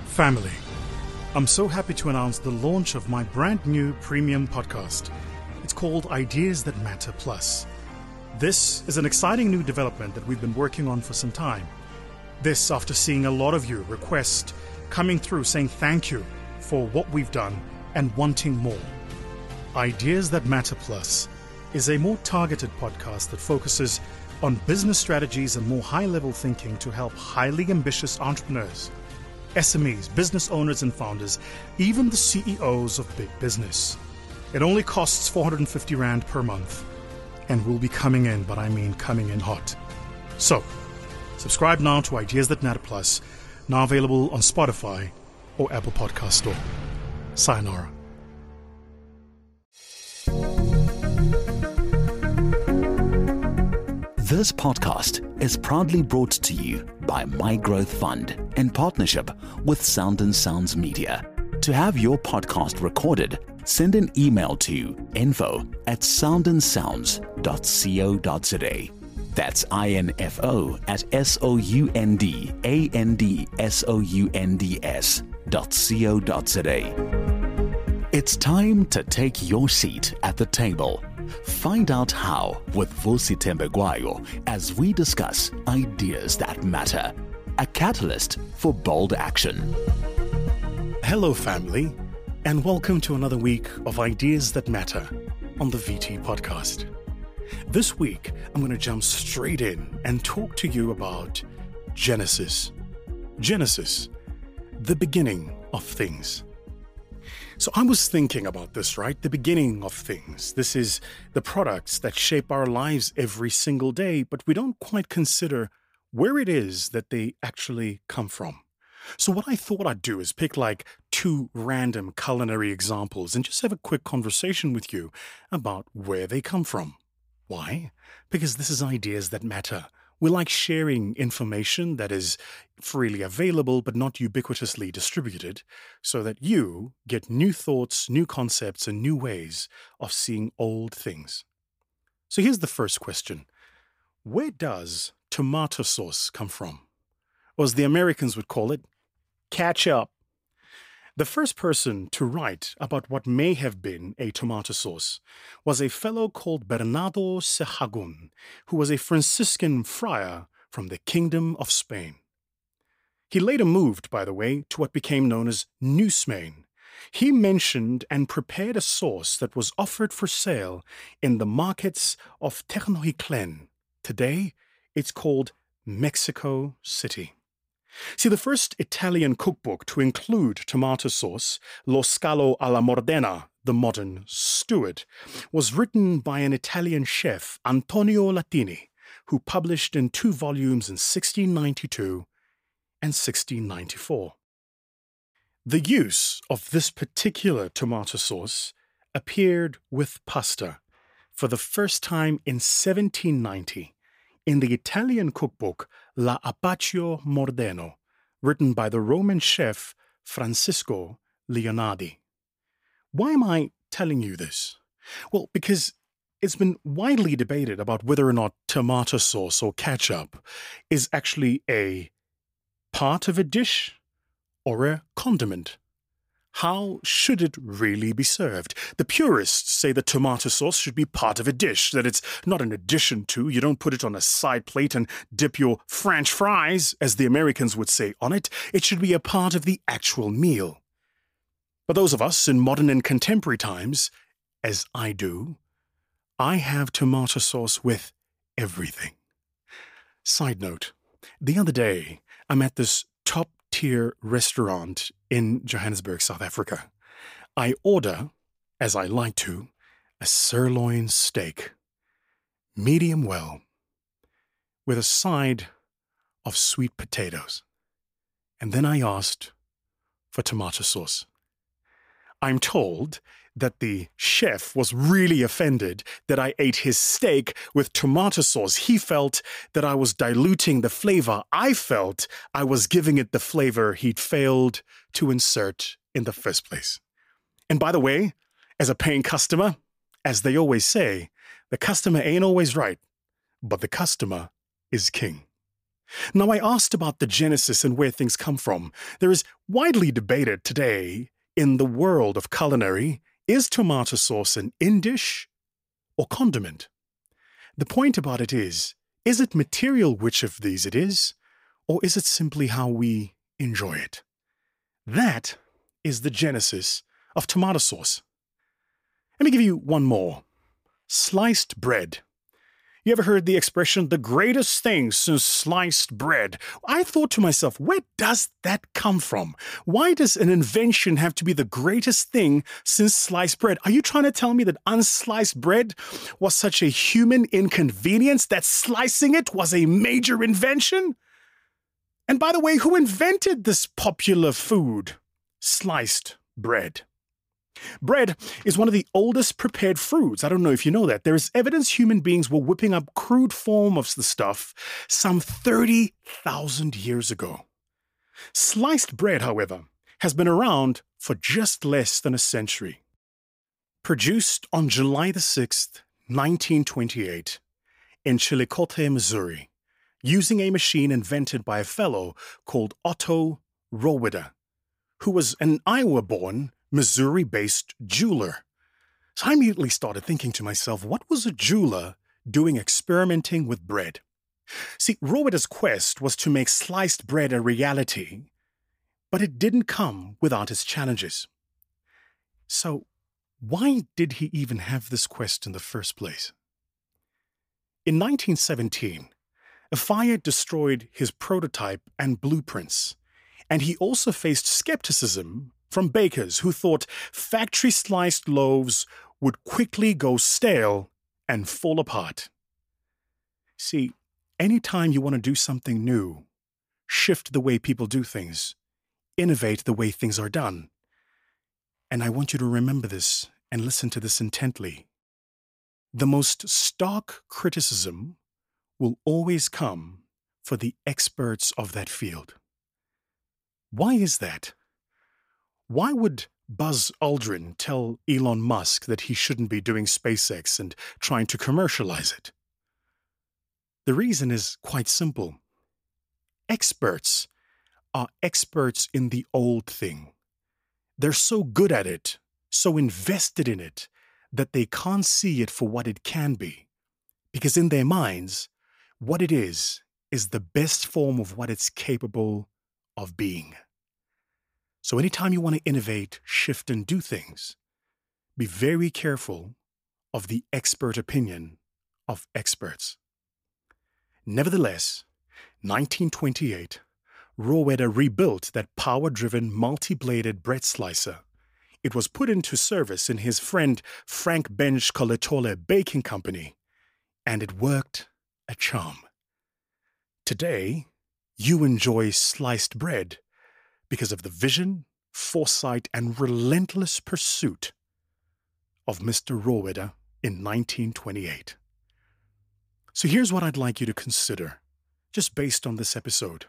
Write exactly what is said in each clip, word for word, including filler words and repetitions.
Family, I'm so happy to announce the launch of my brand new premium podcast. It's called Ideas That Matter Plus. This is an exciting new development that we've been working on for some time. This after seeing a lot of you request coming through saying thank you for what we've done and wanting more. Ideas That Matter Plus is a more targeted podcast that focuses on business strategies and more high-level thinking to help highly ambitious entrepreneurs, S M Es, business owners and founders, even the C E Os of big business. It only costs four hundred fifty rand per month and will be coming in, but I mean coming in hot. So, subscribe now to Ideas That Matter Plus, now available on Spotify or Apple Podcast Store. Sayonara. This podcast is proudly brought to you by My Growth Fund in partnership with Sound and Sounds Media. To have your podcast recorded, send an email to info at soundandsounds dot co dot za. That's I-N-F-O at S-O-U-N-D-A-N-D-S-O-U-N-D-S dot co dot za. It's time to take your seat at the table. Find out how with Vusi Tembegwayo as we discuss ideas that matter. A catalyst for bold action. Hello, family, and welcome to another week of Ideas That Matter on the V T Podcast. This week, I'm going to jump straight in and talk to you about Genesis. Genesis, the beginning of things. So I was thinking about this, right? The beginning of things. This is the products that shape our lives every single day, but we don't quite consider where it is that they actually come from. So what I thought I'd do is pick like two random culinary examples and just have a quick conversation with you about where they come from. Why? Because this is Ideas That Matter. We like sharing information that is freely available but not ubiquitously distributed so that you get new thoughts, new concepts, and new ways of seeing old things. So here's the first question. Where does tomato sauce come from? Or as the Americans would call it, ketchup. The first person to write about what may have been a tomato sauce was a fellow called Bernardo Sahagún, who was a Franciscan friar from the Kingdom of Spain. He later moved, by the way, to what became known as New Spain. He mentioned and prepared a sauce that was offered for sale in the markets of Tenochtitlan. Today, it's called Mexico City. See, the first Italian cookbook to include tomato sauce, Lo Scalo alla Modena, the modern steward, was written by an Italian chef, Antonio Latini, who published in two volumes in sixteen ninety-two and sixteen ninety-four. The use of this particular tomato sauce appeared with pasta for the first time in seventeen ninety in the Italian cookbook La Abbacchio Mordeno, written by the Roman chef Francisco Leonardi. Why am I telling you this? Well, because it's been widely debated about whether or not tomato sauce or ketchup is actually a part of a dish or a condiment. How should it really be served? The purists say that tomato sauce should be part of a dish, that it's not an addition to. You don't put it on a side plate and dip your French fries, as the Americans would say, on it. It should be a part of the actual meal. But those of us in modern and contemporary times, as I do, I have tomato sauce with everything. Side note, the other day, I'm at this top tier restaurant in Johannesburg, South Africa. I order, as I like to, a sirloin steak, medium well, with a side of sweet potatoes. And then I asked for tomato sauce. I'm told that the chef was really offended that I ate his steak with tomato sauce. He felt that I was diluting the flavor. I felt I was giving it the flavor he'd failed to insert in the first place. And by the way, as a paying customer, as they always say, the customer ain't always right, but the customer is king. Now, I asked about the genesis and where things come from. There is widely debated today in the world of culinary, is tomato sauce an in-dish or condiment? The point about it is, is it material which of these it is, or is it simply how we enjoy it? That is the genesis of tomato sauce. Let me give you one more. Sliced bread. You ever heard the expression, the greatest thing since sliced bread? I thought to myself, where does that come from? Why does an invention have to be the greatest thing since sliced bread? Are you trying to tell me that unsliced bread was such a human inconvenience that slicing it was a major invention? And by the way, who invented this popular food? Sliced bread. Bread is one of the oldest prepared foods. I don't know if you know that. There is evidence human beings were whipping up crude form of the stuff some thirty thousand years ago. Sliced bread, however, has been around for just less than a century. Produced on July the sixth, nineteen twenty-eight, in Chillicothe, Missouri, using a machine invented by a fellow called Otto Rohwedder, who was an Iowa-born, Missouri-based jeweler. So I immediately started thinking to myself, what was a jeweler doing experimenting with bread? See, Rohwedder's quest was to make sliced bread a reality, but it didn't come without its challenges. So why did he even have this quest in the first place? In nineteen seventeen, a fire destroyed his prototype and blueprints, and he also faced skepticism from bakers who thought factory-sliced loaves would quickly go stale and fall apart. See, anytime you want to do something new, shift the way people do things, innovate the way things are done. And I want you to remember this and listen to this intently. The most stark criticism will always come for the experts of that field. Why is that? Why would Buzz Aldrin tell Elon Musk that he shouldn't be doing SpaceX and trying to commercialize it? The reason is quite simple. Experts are experts in the old thing. They're so good at it, so invested in it, that they can't see it for what it can be. Because in their minds, what it is, is the best form of what it's capable of being. So anytime you want to innovate, shift, and do things, be very careful of the expert opinion of experts. Nevertheless, nineteen twenty-eight, Rohwedder rebuilt that power-driven multi-bladed bread slicer. It was put into service in his friend Frank Bench Colatole Baking Company, and it worked a charm. Today, you enjoy sliced bread because of the vision, foresight, and relentless pursuit of Mister Rohwedder in nineteen twenty-eight. So here's what I'd like you to consider, just based on this episode.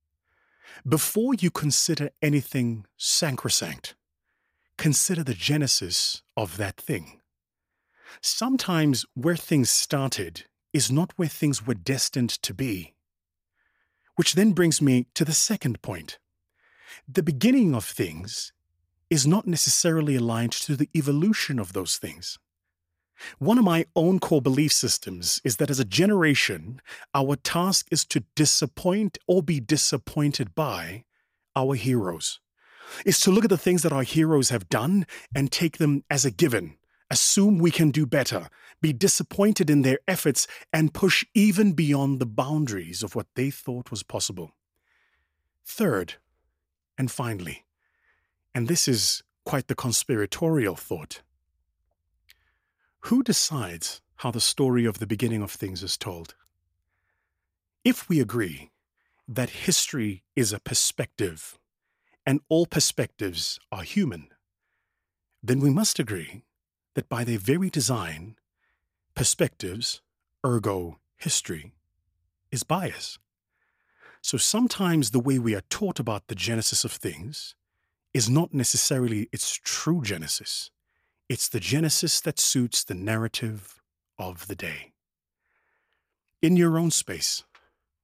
Before you consider anything sacrosanct, consider the genesis of that thing. Sometimes where things started is not where things were destined to be. Which then brings me to the second point. The beginning of things is not necessarily aligned to the evolution of those things. One of my own core belief systems is that as a generation, our task is to disappoint or be disappointed by our heroes. Is to look at the things that our heroes have done and take them as a given, assume we can do better, be disappointed in their efforts, and push even beyond the boundaries of what they thought was possible. Third, and finally, and this is quite the conspiratorial thought, who decides how the story of the beginning of things is told? If we agree that history is a perspective, and all perspectives are human, then we must agree that by their very design, perspectives, ergo history, is bias. So sometimes the way we are taught about the genesis of things is not necessarily its true genesis. It's the genesis that suits the narrative of the day. In your own space,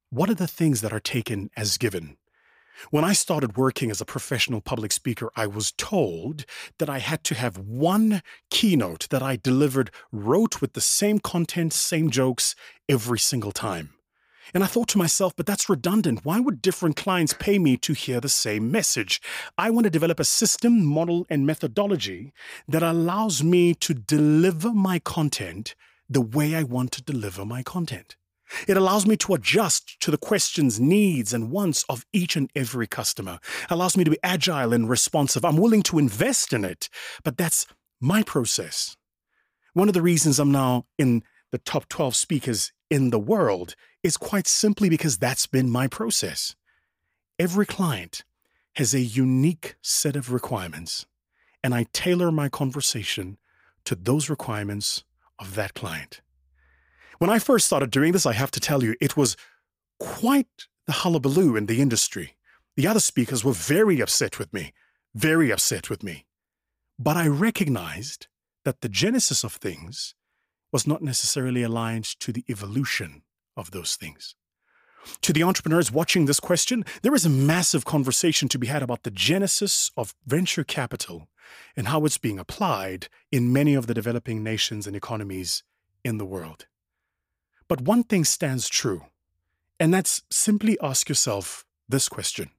what are the things that are taken as given? When I started working as a professional public speaker, I was told that I had to have one keynote that I delivered, wrote with the same content, same jokes every single time. And I thought to myself, but that's redundant. Why would different clients pay me to hear the same message? I want to develop a system, model, and methodology that allows me to deliver my content the way I want to deliver my content. It allows me to adjust to the questions, needs, and wants of each and every customer. It allows me to be agile and responsive. I'm willing to invest in it, but that's my process. One of the reasons I'm now in the top twelve speakers in the world is quite simply because that's been my process. Every client has a unique set of requirements, and I tailor my conversation to those requirements of that client. When I first started doing this, I have to tell you, it was quite the hullabaloo in the industry. The other speakers were very upset with me, very upset with me. But I recognized that the genesis of things was not necessarily aligned to the evolution of those things. To the entrepreneurs watching this question, there is a massive conversation to be had about the genesis of venture capital and how it's being applied in many of the developing nations and economies in the world. But one thing stands true, and that's simply ask yourself this question.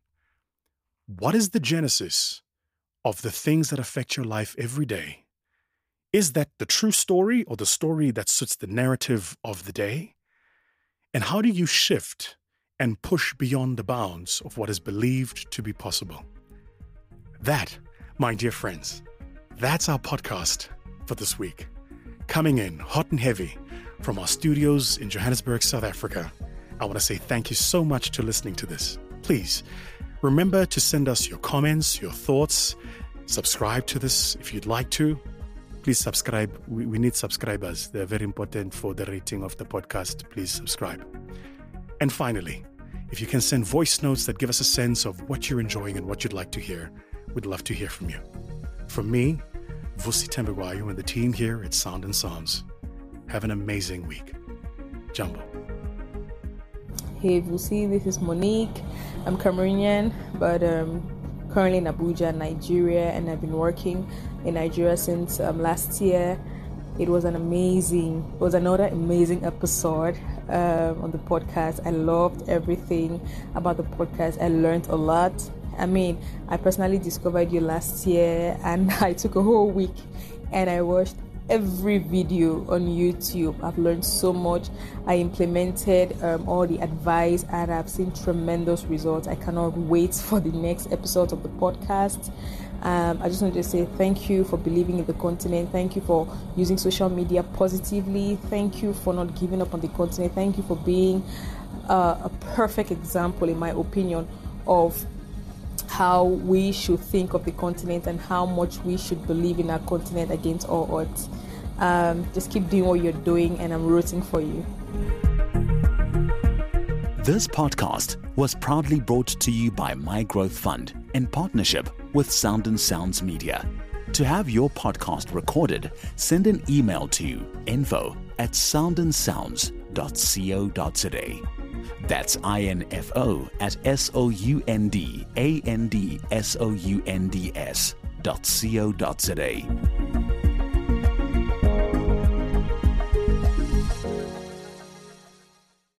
What is the genesis of the things that affect your life every day? Is that the true story or the story that suits the narrative of the day? And how do you shift and push beyond the bounds of what is believed to be possible? That, my dear friends, that's our podcast for this week. Coming in hot and heavy from our studios in Johannesburg, South Africa, I want to say thank you so much to listening to this. Please remember to send us your comments, your thoughts. Subscribe to this if you'd like to. Please subscribe. We, we need subscribers. They're very important for the rating of the podcast. Please subscribe. And finally, if you can send voice notes that give us a sense of what you're enjoying and what you'd like to hear, we'd love to hear from you. From me, Vusi Tembegwayo, and the team here at Sound and Sounds, have an amazing week. Jumbo. Hey Vusi, this is Monique. I'm Cameroonian, but um, currently in Abuja, Nigeria, and I've been working in Nigeria since um, last year. It was an amazing, it was another amazing episode um, on the podcast. I loved everything about the podcast. I learned a lot. I mean, I personally discovered you last year, and I took a whole week and I watched every video on YouTube. I've learned so much. I implemented um, all the advice and I've seen tremendous results. I cannot wait for the next episode of the podcast. Um, I just want to say thank you for believing in the continent. Thank you for using social media positively. Thank you for not giving up on the continent. Thank you for being uh, a perfect example, in my opinion, of how we should think of the continent and how much we should believe in our continent against all odds. Um, just keep doing what you're doing, and I'm rooting for you. This podcast was proudly brought to you by My Growth Fund in partnership with Sound and Sounds Media. To have your podcast recorded, send an email to info at soundandsounds dot co dot za. That's info at S O U N D A N D S O U N D S dot co dot za.